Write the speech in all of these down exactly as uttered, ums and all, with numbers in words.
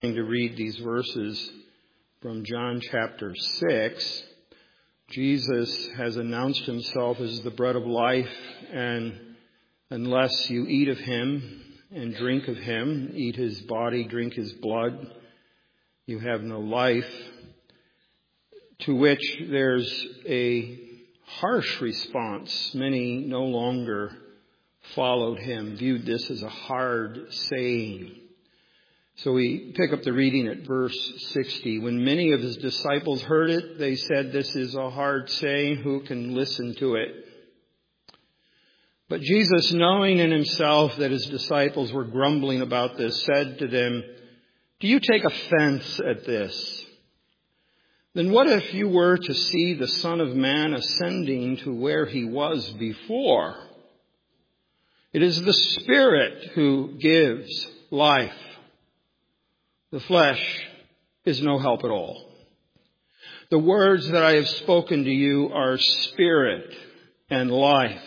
To read these verses from John chapter six. Jesus has announced himself as the bread of life, and unless you eat of him and drink of him, eat his body, drink his blood, you have no life. To which there's a harsh response. Many no longer followed him, viewed this as a hard saying. So we pick up the reading at verse sixty. When many of his disciples heard it, they said, "This is a hard saying. Who can listen to it?" But Jesus, knowing in himself that his disciples were grumbling about this, said to them, "Do you take offense at this? Then what if you were to see the Son of Man ascending to where he was before? It is the Spirit who gives life. The flesh is no help at all. The words that I have spoken to you are spirit and life.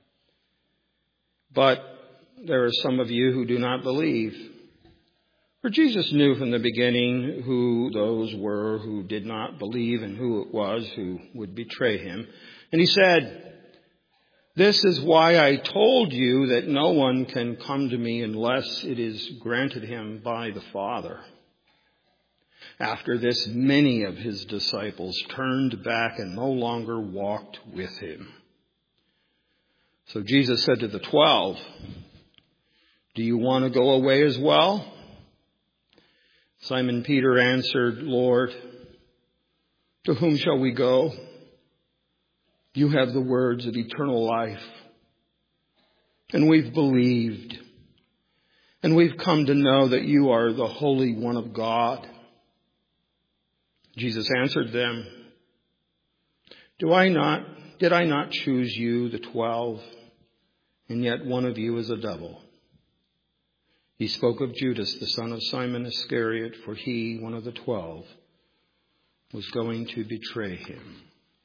But there are some of you who do not believe." For Jesus knew from the beginning who those were who did not believe and who it was who would betray him. And he said, "This is why I told you that no one can come to me unless it is granted him by the Father." After this, many of his disciples turned back and no longer walked with him. So Jesus said to the twelve, "Do you want to go away as well?" Simon Peter answered, "Lord, to whom shall we go? You have the words of eternal life. And we've believed. And we've come to know that you are the Holy One of God." Jesus answered them, Do I not, did I not choose you, the twelve, and yet one of you is a devil? He spoke of Judas, the son of Simon Iscariot, for he, one of the twelve, was going to betray him.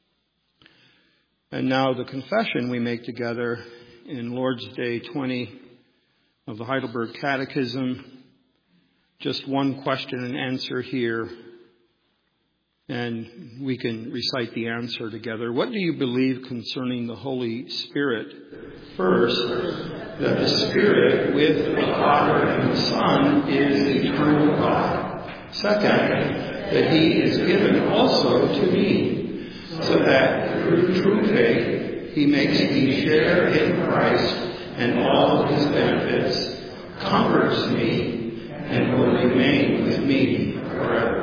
And now the confession we make together in Lord's Day twenty of the Heidelberg Catechism. Just one question and answer here. And we can recite the answer together. What do you believe concerning the Holy Spirit? First, that the Spirit with the Father and the Son is eternal God. Second, that he is given also to me, so that through true faith he makes me share in Christ and all his benefits, comforts me, and will remain with me forever.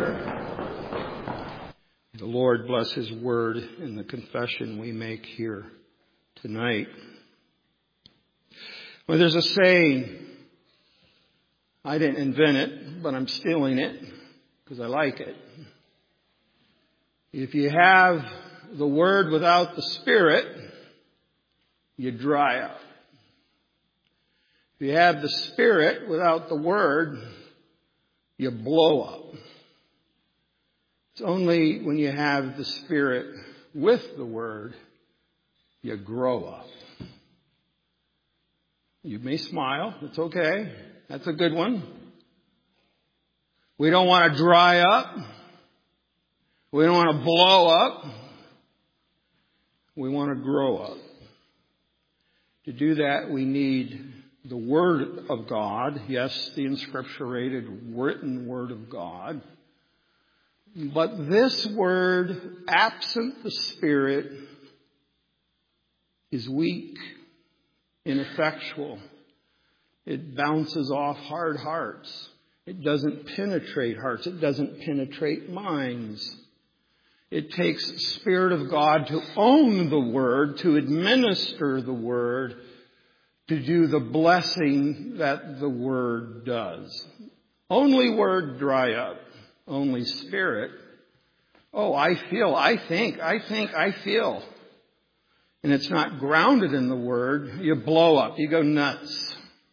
The Lord bless his word in the confession we make here tonight. Well, there's a saying, I didn't invent it, but I'm stealing it because I like it. If you have the word without the Spirit, you dry up. If you have the Spirit without the word, you blow up. It's only when you have the Spirit with the Word, you grow up. You may smile. It's okay. That's a good one. We don't want to dry up. We don't want to blow up. We want to grow up. To do that, we need the Word of God. Yes, the inscripturated written Word of God. But this word, absent the Spirit, is weak, ineffectual. It bounces off hard hearts. It doesn't penetrate hearts. It doesn't penetrate minds. It takes the Spirit of God to own the Word, to administer the Word, to do the blessing that the Word does. Only Word dry up. Only Spirit. Oh, I feel, I think, I think, I feel. And it's not grounded in the Word. You blow up. You go nuts.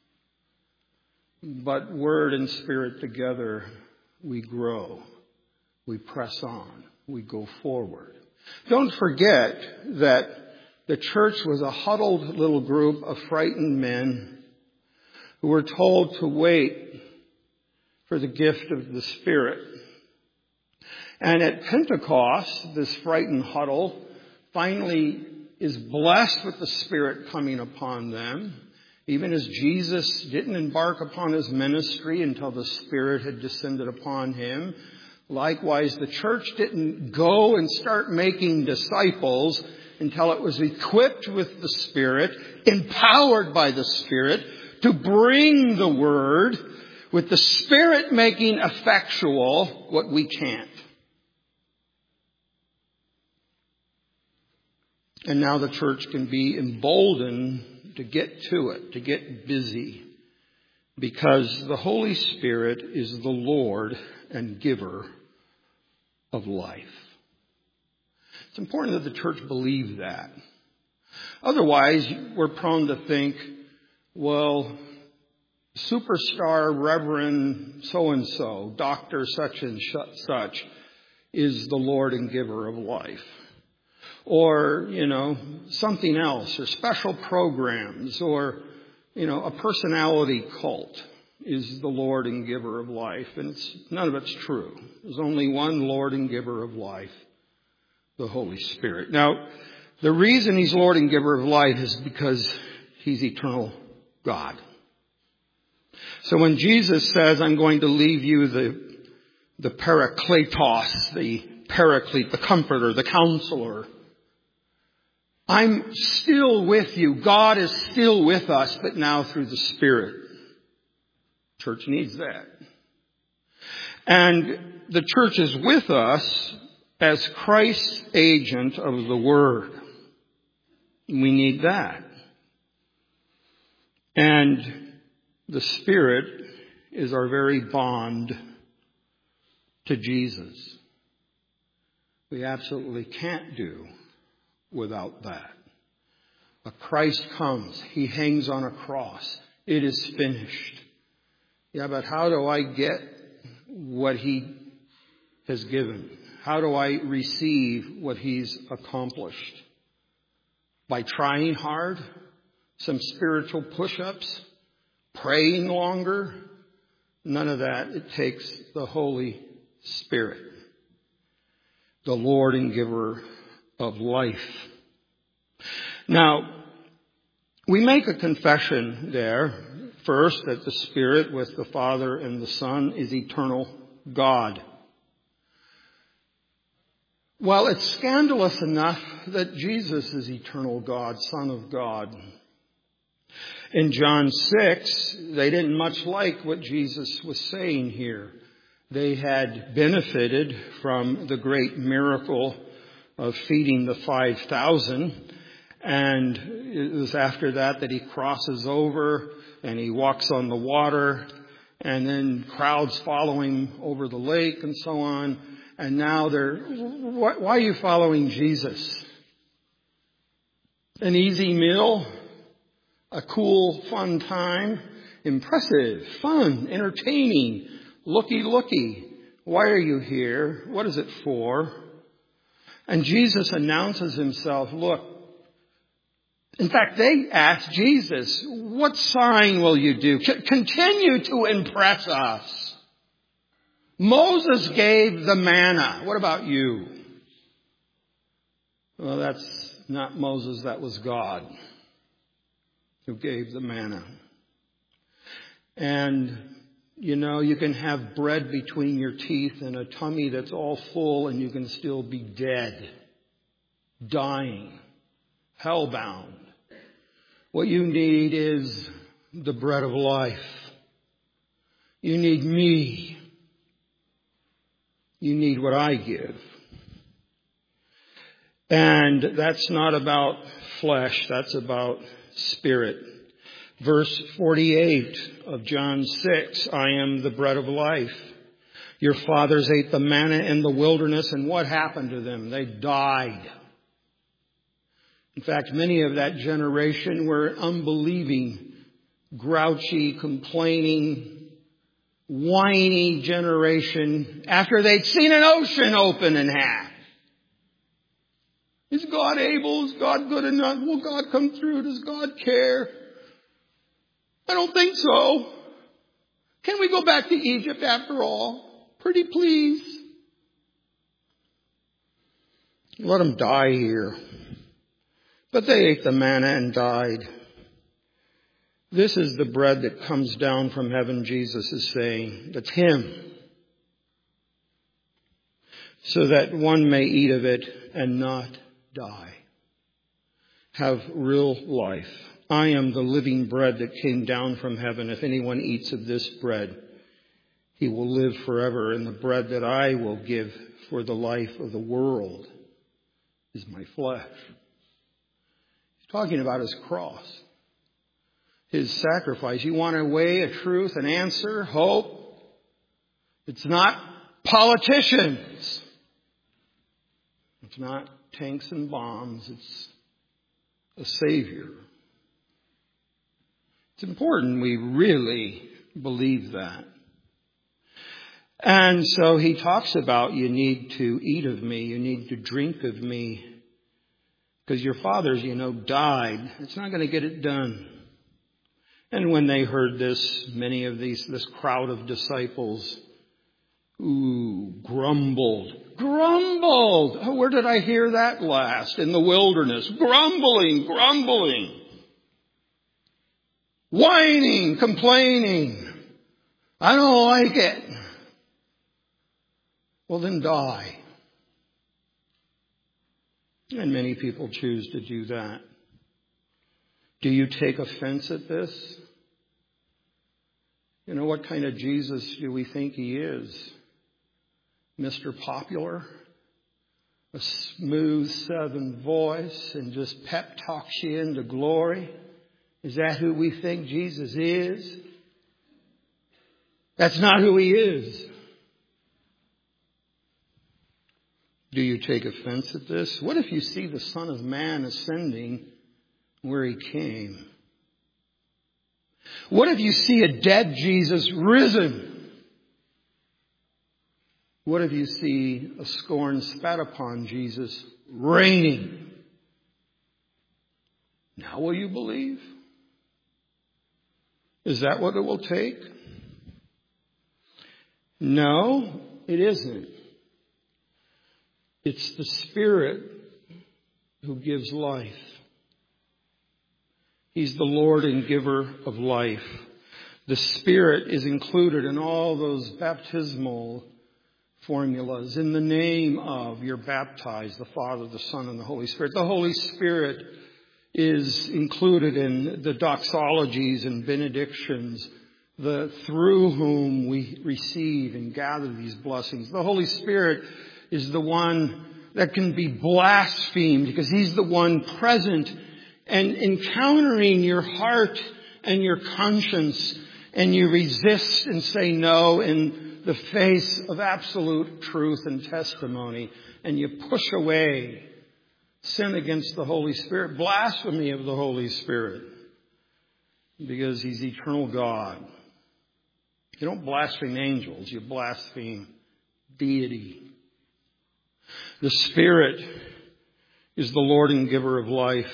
But Word and Spirit together, we grow. We press on. We go forward. Don't forget that the church was a huddled little group of frightened men who were told to wait for the gift of the Spirit. And at Pentecost, this frightened huddle finally is blessed with the Spirit coming upon them, even as Jesus didn't embark upon his ministry until the Spirit had descended upon him. Likewise, the church didn't go and start making disciples until it was equipped with the Spirit, empowered by the Spirit, to bring the Word, with the Spirit making effectual what we can't. And now the church can be emboldened to get to it, to get busy, because the Holy Spirit is the Lord and giver of life. It's important that the church believe that. Otherwise, we're prone to think, well, superstar Reverend so-and-so, Doctor such and such, is the Lord and giver of life. Or, you know, something else, or special programs, or, you know, a personality cult is the Lord and giver of life. And it's, none of it's true. There's only one Lord and giver of life, the Holy Spirit. Now, the reason he's Lord and giver of life is because he's eternal God. So when Jesus says, I'm going to leave you the, the Parakletos, the Paraclete, the Comforter, the Counselor, I'm still with you. God is still with us, but now through the Spirit. Church needs that. And the church is with us as Christ's agent of the Word. We need that. And the Spirit is our very bond to Jesus. We absolutely can't do without that. But Christ comes. He hangs on a cross. It is finished. Yeah, but how do I get what he has given? How do I receive what he's accomplished? By trying hard? Some spiritual push-ups? Praying longer? None of that. It takes the Holy Spirit, the Lord and giver of life. Now, we make a confession there, first, that the Spirit with the Father and the Son is eternal God. Well, it's scandalous enough that Jesus is eternal God, Son of God. In John six, they didn't much like what Jesus was saying here. They had benefited from the great miracle of feeding the five thousand. And it was after that that he crosses over and he walks on the water, and then crowds follow him over the lake and so on. And now they're, why, why are you following Jesus? An easy meal? A cool, fun time? Impressive, fun, entertaining, looky, looky. Why are you here? What is it for? And Jesus announces himself, look. In fact, they asked Jesus, what sign will you do? C- continue to impress us. Moses gave the manna. What about you? Well, that's not Moses, that was God who gave the manna. And, you know, you can have bread between your teeth and a tummy that's all full, and you can still be dead, dying, hellbound. What you need is the bread of life. You need me. You need what I give. And that's not about flesh, that's about spirit. Verse forty-eight of John six, I am the bread of life. Your fathers ate the manna in the wilderness, and what happened to them? They died. In fact, many of that generation were an unbelieving, grouchy, complaining, whiny generation after they'd seen an ocean open in half. Is God able? Is God good enough? Will God come through? Does God care? I don't think so. Can we go back to Egypt after all? Pretty please. Let them die here. But they ate the manna and died. This is the bread that comes down from heaven, Jesus is saying. That's Him. So that one may eat of it and not die. Have real life. I am the living bread that came down from heaven. If anyone eats of this bread, he will live forever. And the bread that I will give for the life of the world is my flesh. He's talking about His cross. His sacrifice. You want a way, a truth, an answer, hope? It's not politicians. It's not tanks and bombs. It's a Savior. It's important we really believe that. And so He talks about you need to eat of me, you need to drink of me, because your fathers, you know, died. It's not going to get it done. And when they heard this, many of these, this crowd of disciples, ooh, grumbled. Grumbled! Oh, where did I hear that last? In the wilderness. Grumbling, grumbling. Whining, complaining. I don't like it. Well, then die. And many people choose to do that. Do you take offense at this? You know, what kind of Jesus do we think He is? Mister Popular? A smooth southern voice and just pep talks you into glory? Is that who we think Jesus is? That's not who He is. Do you take offense at this? What if you see the Son of Man ascending where He came? What if you see a dead Jesus risen? What if you see a scorn spat upon Jesus reigning? Now will you believe? Is that what it will take? No, it isn't. It's the Spirit who gives life. He's the Lord and giver of life. The Spirit is included in all those baptismal formulas. In the name of, you're baptized, the Father, the Son, and the Holy Spirit. The Holy Spirit is included in the doxologies and benedictions, the through whom we receive and gather these blessings. The Holy Spirit is the one that can be blasphemed because He's the one present and encountering your heart and your conscience, and you resist and say no in the face of absolute truth and testimony, and you push away sin against the Holy Spirit, blasphemy of the Holy Spirit, because He's eternal God. You don't blaspheme angels, you blaspheme deity. The Spirit is the Lord and giver of life,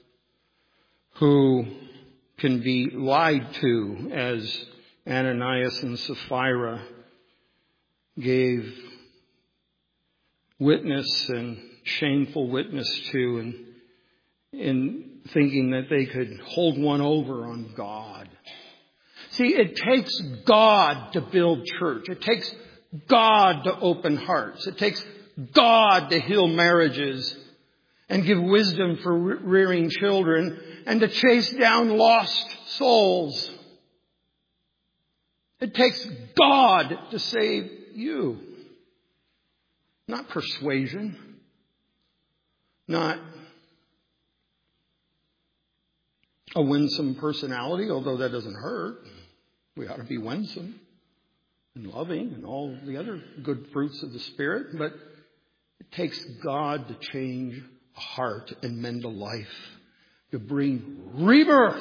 who can be lied to, as Ananias and Sapphira gave witness and shameful witness to, and in thinking that they could hold one over on God. See, it takes God to build church. It takes God to open hearts. It takes God to heal marriages and give wisdom for rearing children and to chase down lost souls. It takes God to save you. Not persuasion. Not a winsome personality, although that doesn't hurt. We ought to be winsome and loving and all the other good fruits of the Spirit. But it takes God to change a heart and mend a life, to bring rebirth.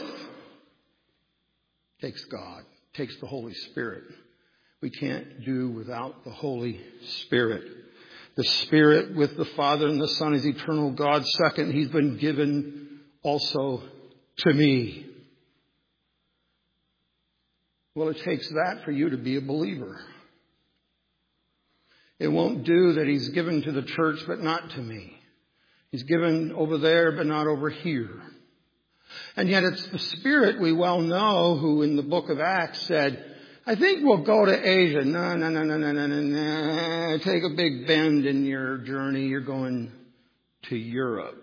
It takes God. It takes the Holy Spirit. We can't do without the Holy Spirit. The Spirit with the Father and the Son is eternal God. Second, He's been given also to me. Well, it takes that for you to be a believer. It won't do that he's given to the church but not to me. He's given over there but not over here. And yet it's the Spirit we well know who in the book of Acts said, I think we'll go to Asia. No, no, no, no, no, no, no, no. Take a big bend in your journey. You're going to Europe,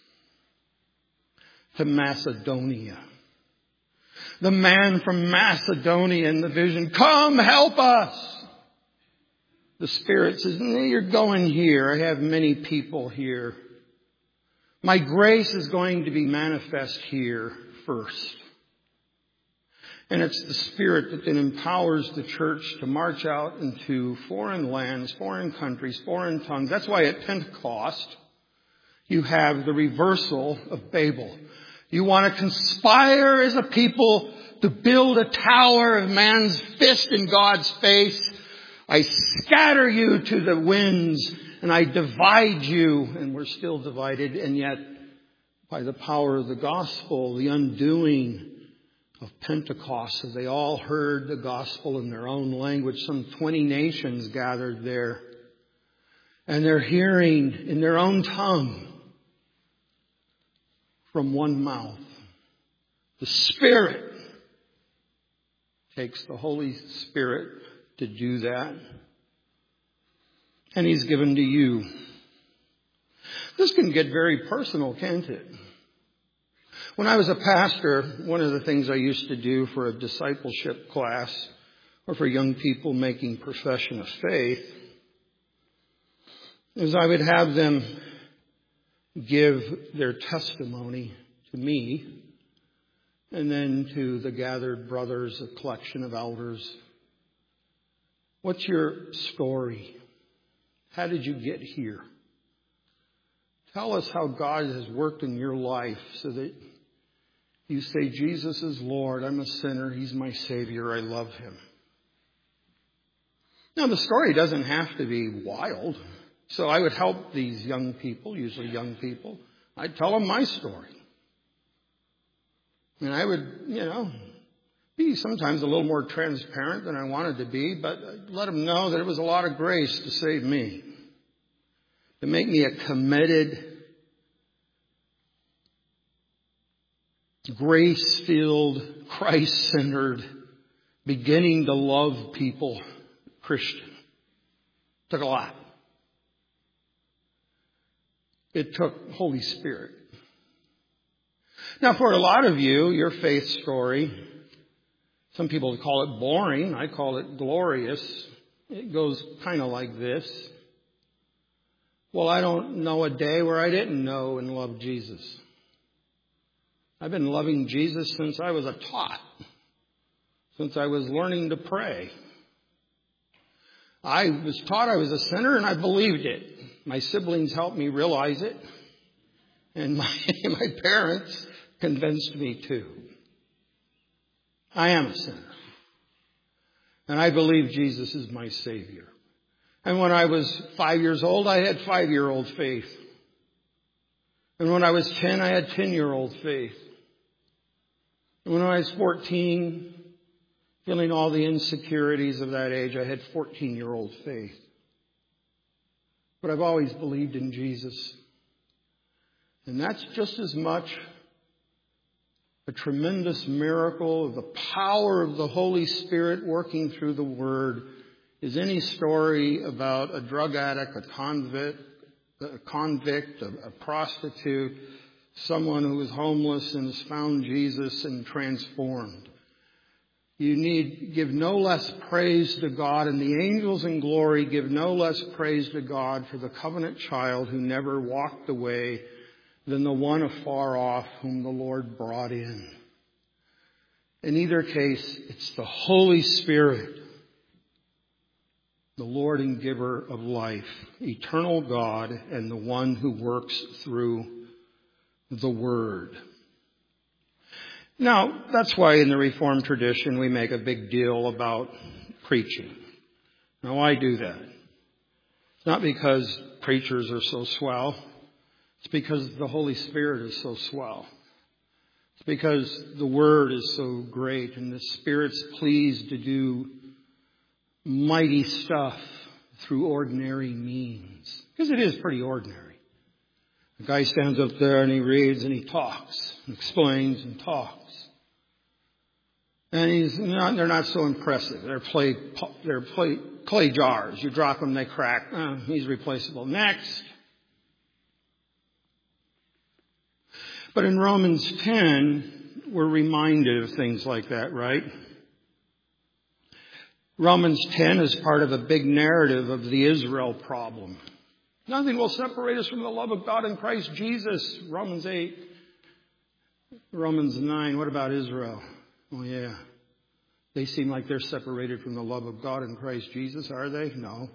to Macedonia. The man from Macedonia in the vision, come help us. The Spirit says, no, you're going here. I have many people here. My grace is going to be manifest here first. And it's the Spirit that then empowers the church to march out into foreign lands, foreign countries, foreign tongues. That's why at Pentecost you have the reversal of Babel. You want to conspire as a people to build a tower of man's fist in God's face. I scatter you to the winds and I divide you. And we're still divided. And yet, by the power of the gospel, the undoing of Pentecost, as they all heard the gospel in their own language, some twenty nations gathered there. And they're hearing in their own tongue from one mouth. The Spirit takes the Holy Spirit to do that. And He's given to you. This can get very personal, can't it? When I was a pastor, one of the things I used to do for a discipleship class or for young people making profession of faith is I would have them give their testimony to me and then to the gathered brothers, a collection of elders. What's your story? How did you get here? Tell us how God has worked in your life so that you say, Jesus is Lord. I'm a sinner. He's my Savior. I love Him. Now, the story doesn't have to be wild. So I would help these young people, usually young people. I'd tell them my story. And I would, you know, be sometimes a little more transparent than I wanted to be, but I'd let them know that it was a lot of grace to save me. To make me a committed, grace-filled, Christ-centered, beginning to love people Christian. Took a lot. It took Holy Spirit. Now, for a lot of you, your faith story, some people call it boring. I call it glorious. It goes kind of like this. Well, I don't know a day where I didn't know and love Jesus. I've been loving Jesus since I was a tot, since I was learning to pray. I was taught I was a sinner and I believed it. My siblings helped me realize it. And my, my parents convinced me too. I am a sinner. And I believe Jesus is my Savior. And when I was five years old, I had five-year-old faith. And when I was ten, I had ten-year-old faith. And when I was fourteen, feeling all the insecurities of that age, I had fourteen-year-old faith. But I've always believed in Jesus. And that's just as much a tremendous miracle of the power of the Holy Spirit working through the Word as any story about a drug addict, a convict, a convict, a, a prostitute, someone who is homeless and has found Jesus and transformed. You need give no less praise to God, and the angels in glory give no less praise to God for the covenant child who never walked away than the one afar off whom the Lord brought in. In either case, it's the Holy Spirit, the Lord and giver of life, eternal God, and the one who works through the Word. Now, that's why in the Reformed tradition we make a big deal about preaching. Now, why do that? It's not because preachers are so swell. It's because the Holy Spirit is so swell. because the Word is so great and the Spirit's pleased to do mighty stuff through ordinary means. Because it is pretty ordinary. The guy stands up there and he reads and he talks, and explains and talks. And he's not, they're not so impressive. They're, play, they're play, clay jars. You drop them, they crack. Oh, he's replaceable. Next. But in Romans ten, we're reminded of things like that, right? Romans ten is part of a big narrative of the Israel problem. Nothing will separate us from the love of God in Christ Jesus. Romans eight. Romans nine. What about Israel? Oh, yeah. They seem like they're separated from the love of God in Christ Jesus, are they? No.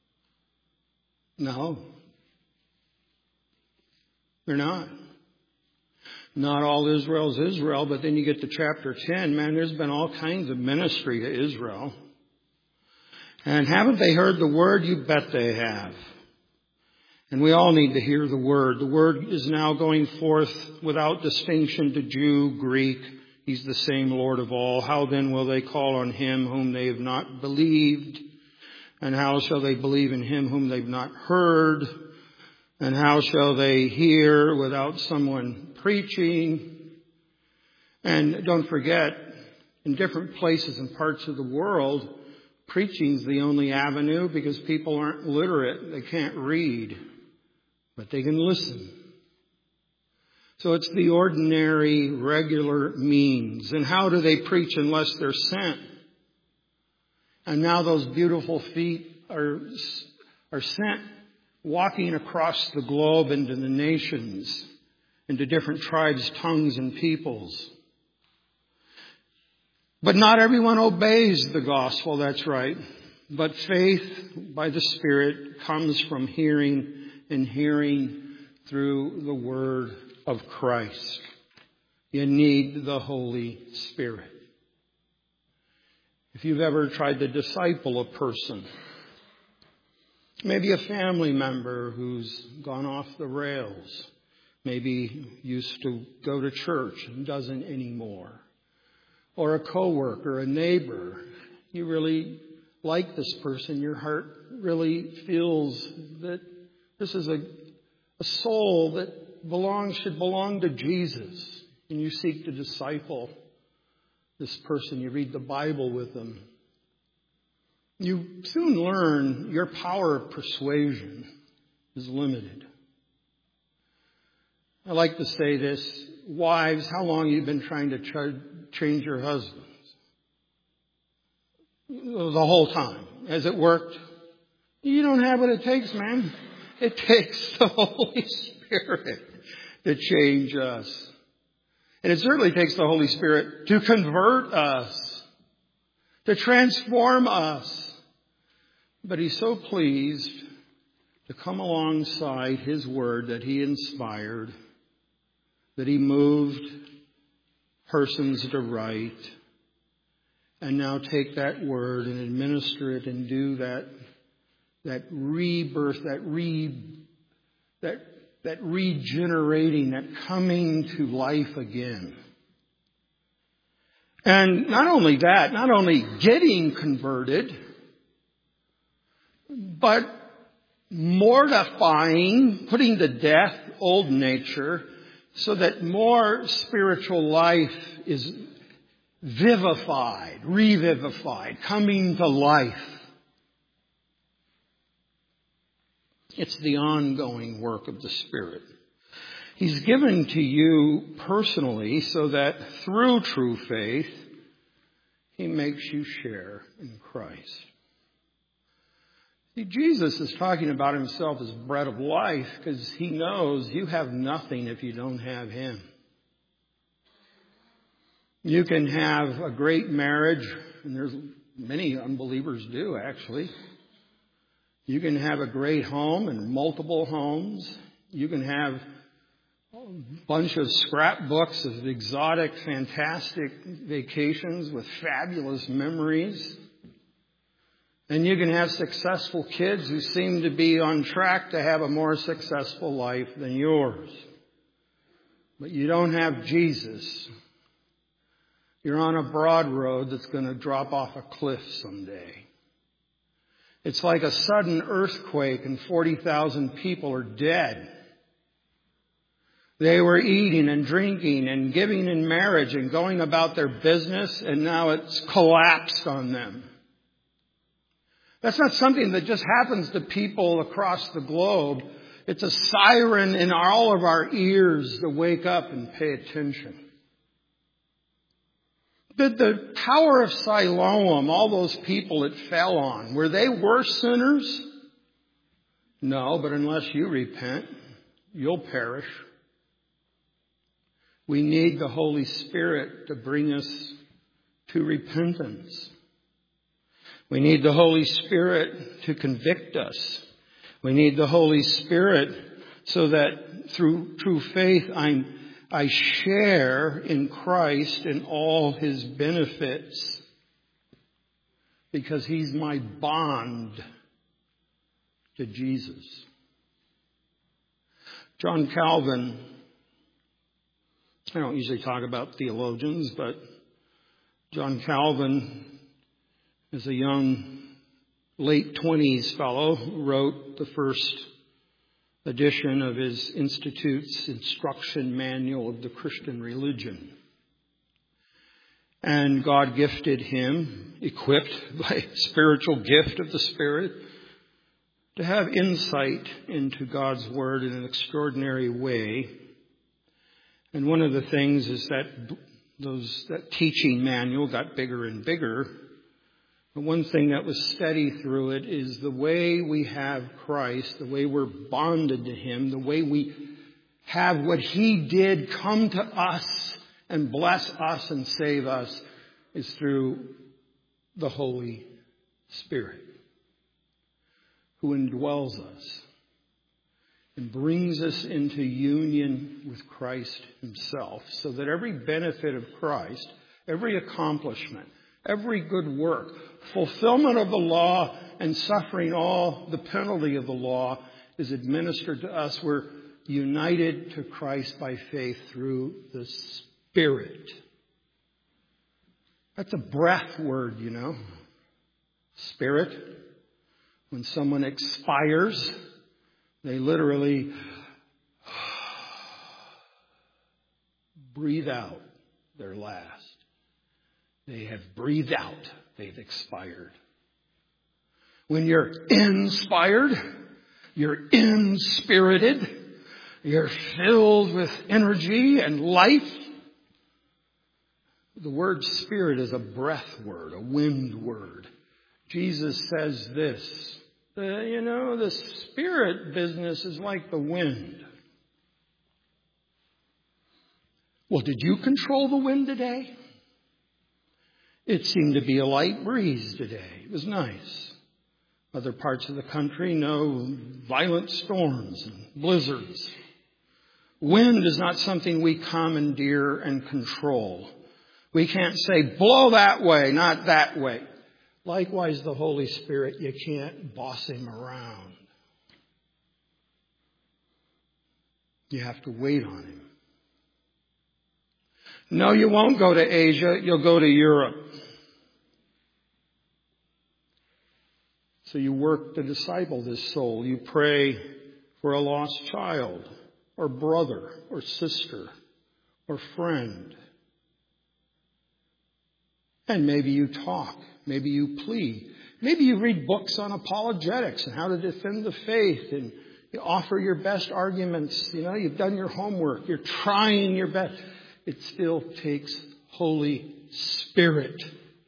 No. They're not. Not all Israel's Israel, but then you get to chapter ten. Man, there's been all kinds of ministry to Israel. And haven't they heard the word? You bet they have. And we all need to hear the word. The word is now going forth without distinction to Jew, Greek. He's the same Lord of all. How then will they call on him whom they have not believed? And how shall they believe in him whom they've not heard? And how shall they hear without someone preaching? And don't forget, in different places and parts of the world, preaching's the only avenue because people aren't literate. They can't read, but they can listen. So it's the ordinary, regular means. And how do they preach unless they're sent? And now those beautiful feet are, are sent walking across the globe into the nations, into different tribes, tongues, and peoples. But not everyone obeys the gospel, that's right. But faith by the Spirit comes from hearing, and hearing through the word of Christ. You need the Holy Spirit. If you've ever tried to disciple a person, maybe a family member who's gone off the rails, maybe used to go to church and doesn't anymore, or a coworker, a neighbor, you really like this person, your heart really feels that this is a, a soul that belongs, should belong to Jesus, and you seek to disciple this person, you read the Bible with them. You soon learn your power of persuasion is limited. I like to say this, wives, how long have you been trying to try, change your husbands? The whole time. Has it worked? You don't have what it takes, man. It takes the Holy Spirit to change us. And it certainly takes the Holy Spirit to convert us, to transform us. But He's so pleased to come alongside His Word that He inspired, that He moved persons to write, and now take that Word and administer it and do that, that rebirth, that re, that that regenerating, that coming to life again. And not only that, not only getting converted, but mortifying, putting to death old nature, so that more spiritual life is vivified, revivified, coming to life. It's the ongoing work of the Spirit. He's given to you personally so that through true faith, He makes you share in Christ. See, Jesus is talking about Himself as bread of life because He knows you have nothing if you don't have Him. You can have a great marriage, and there's many unbelievers do actually. You can have a great home and multiple homes. You can have a bunch of scrapbooks of exotic, fantastic vacations with fabulous memories. And you can have successful kids who seem to be on track to have a more successful life than yours. but you don't have Jesus, you're on a broad road that's going to drop off a cliff someday. It's like a sudden earthquake and forty thousand people are dead. They were eating and drinking and giving in marriage and going about their business, and now it's collapsed on them. That's not something that just happens to people across the globe. It's a siren in all of our ears to wake up and pay attention. Did the Tower of Siloam, all those people it fell on, were they worse sinners? No, but unless you repent, you'll perish. We need the Holy Spirit to bring us to repentance. We need the Holy Spirit to convict us. We need the Holy Spirit so that through true faith I'm, I share in Christ and all His benefits because He's my bond to Jesus. John Calvin, I don't usually talk about theologians, but John Calvin, as a young late twenties fellow, wrote the first edition of his Institute's Instruction Manual of the Christian Religion. And God gifted him, equipped by a spiritual gift of the Spirit, to have insight into God's Word in an extraordinary way. And one of the things is that those that teaching manual got bigger and bigger. But one thing that was steady through it is the way we have Christ, the way we're bonded to Him, the way we have what He did come to us and bless us and save us is through the Holy Spirit, who indwells us and brings us into union with Christ Himself, so that every benefit of Christ, every accomplishment, every good work, fulfillment of the law and suffering all the penalty of the law is administered to us. We're united to Christ by faith through the Spirit. That's a breath word, you know. Spirit. When someone expires, they literally breathe out their last. They have breathed out. They've expired. When you're inspired, you're inspirited, you're filled with energy and life. The word spirit is a breath word, a wind word. Jesus says this, uh, you know, the spirit business is like the wind. Well, did you control the wind today? It seemed to be a light breeze today. It was nice. Other parts of the country, no violent storms and blizzards. Wind is not something we commandeer and control. We can't say, blow that way, not that way. Likewise, the Holy Spirit, you can't boss Him around. You have to wait on Him. No, you won't go to Asia. You'll go to Europe. So you work to disciple this soul. You pray for a lost child or brother or sister or friend. And maybe you talk. Maybe you plead. Maybe you read books on apologetics and how to defend the faith, and you offer your best arguments. You know, you've done your homework. You're trying your best. It still takes Holy Spirit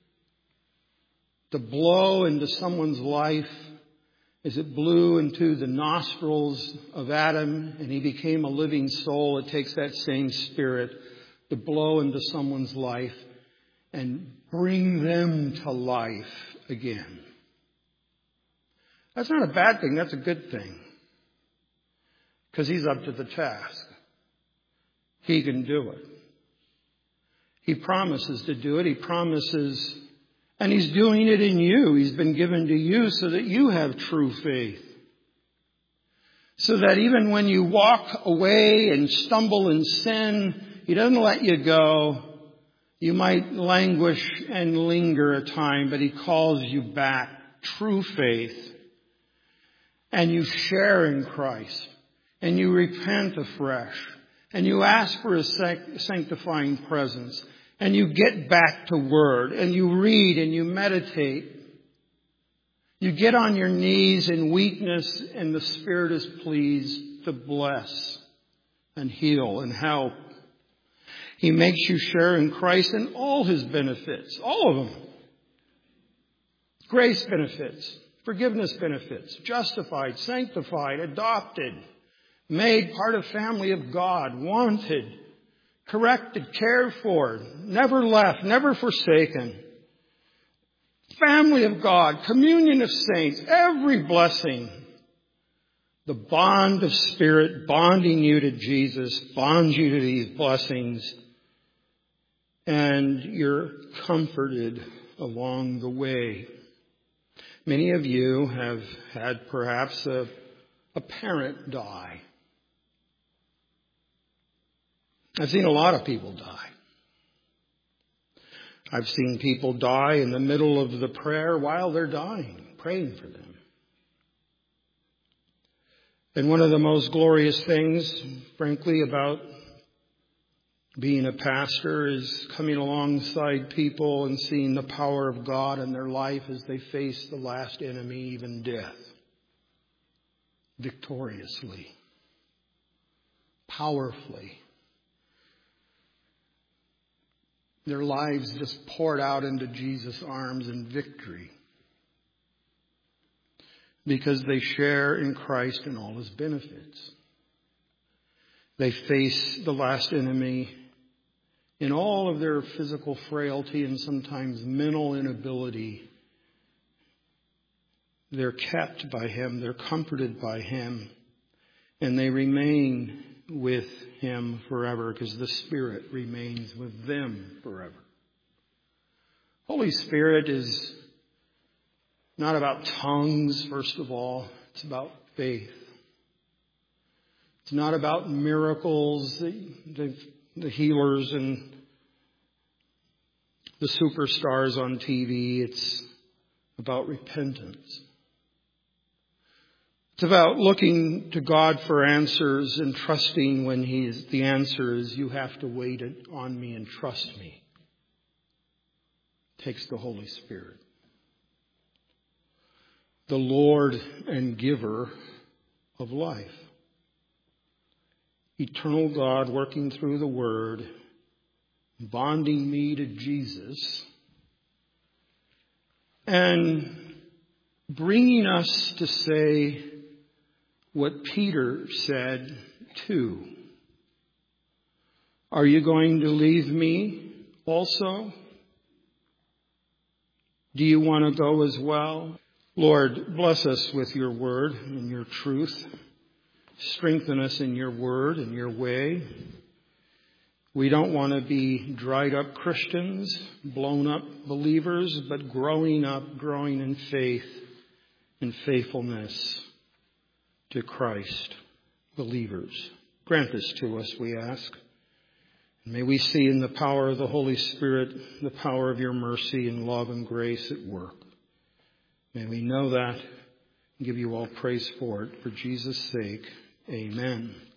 to blow into someone's life as it blew into the nostrils of Adam and he became a living soul. It takes that same Spirit to blow into someone's life and bring them to life again. That's not a bad thing. That's a good thing. Because He's up to the task. He can do it. He promises to do it. He promises, and He's doing it in you. He's been given to you so that you have true faith. So that even when you walk away and stumble in sin, He doesn't let you go. You might languish and linger a time, but He calls you back. True faith. And you share in Christ. And you repent afresh. And you ask for His sanctifying presence. And you get back to Word. And you read and you meditate. You get on your knees in weakness, and the Spirit is pleased to bless and heal and help. He makes you share in Christ and all His benefits. All of them. Grace benefits. Forgiveness benefits. Justified. Sanctified. Adopted. Made part of family of God. Wanted. Corrected. Cared for. Never left. Never forsaken. Family of God. Communion of saints. Every blessing. The bond of Spirit bonding you to Jesus. Bonds you to these blessings. And you're comforted along the way. Many of you have had perhaps a, a parent die. I've seen a lot of people die. I've seen people die in the middle of the prayer while they're dying, praying for them. And one of the most glorious things, frankly, about being a pastor is coming alongside people and seeing the power of God in their life as they face the last enemy, even death, victoriously, powerfully. Their lives just poured out into Jesus' arms in victory because they share in Christ and all His benefits. They face the last enemy in all of their physical frailty and sometimes mental inability. They're kept by Him. They're comforted by Him. And they remain with Him forever because the Spirit remains with them forever. Holy Spirit is not about tongues, first of all. It's about faith. It's not about miracles, the, the, the healers and the superstars on T V. It's about repentance. It's about looking to God for answers and trusting when He's, the answer is, you have to wait on me and trust me. It takes the Holy Spirit. The Lord and giver of life. Eternal God working through the Word, bonding me to Jesus, and bringing us to say what Peter said too. Are you going to leave me also? Do you want to go as well? Lord, bless us with your word and your truth. Strengthen us in your word and your way. We don't want to be dried up Christians, blown up believers, but growing up, growing in faith and faithfulness to Christ, believers. Grant this to us, we ask. And may we see in the power of the Holy Spirit, the power of your mercy and love and grace at work. May we know that and give you all praise for it. For Jesus' sake, amen.